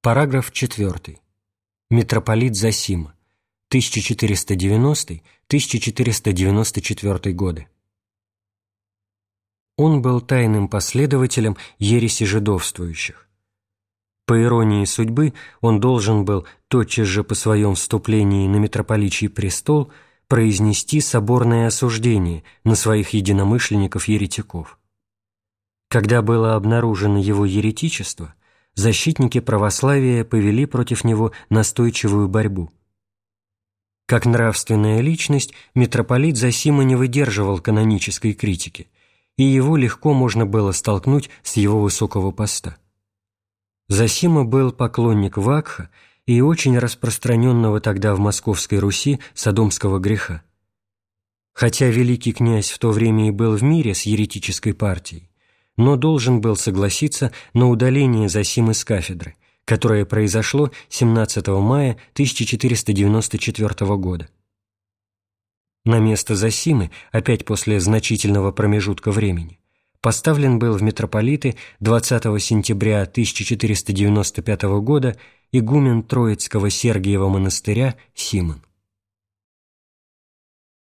Параграф 4. Митрополит Зосима. 1490-1494 годы. Он был тайным последователем ереси жидовствующих. По иронии судьбы, он должен был тотчас же по своем вступлении на митрополичий престол произнести соборное осуждение на своих единомышленников-еретиков. Когда было обнаружено его еретичество, защитники православия повели против него настойчивую борьбу. Как нравственная личность, митрополит Зосима не выдерживал канонической критики, и его легко можно было столкнуть с его высокого поста. Зосима был поклонник Вакха и очень распространенного тогда в Московской Руси содомского греха. Хотя великий князь в то время и был в мире с еретической партией, но должен был согласиться на удаление Зосимы с кафедры, которое произошло 17 мая 1494 года. На место Зосимы, опять после значительного промежутка времени, поставлен был в митрополиты 20 сентября 1495 года игумен Троицкого Сергиева монастыря Симон.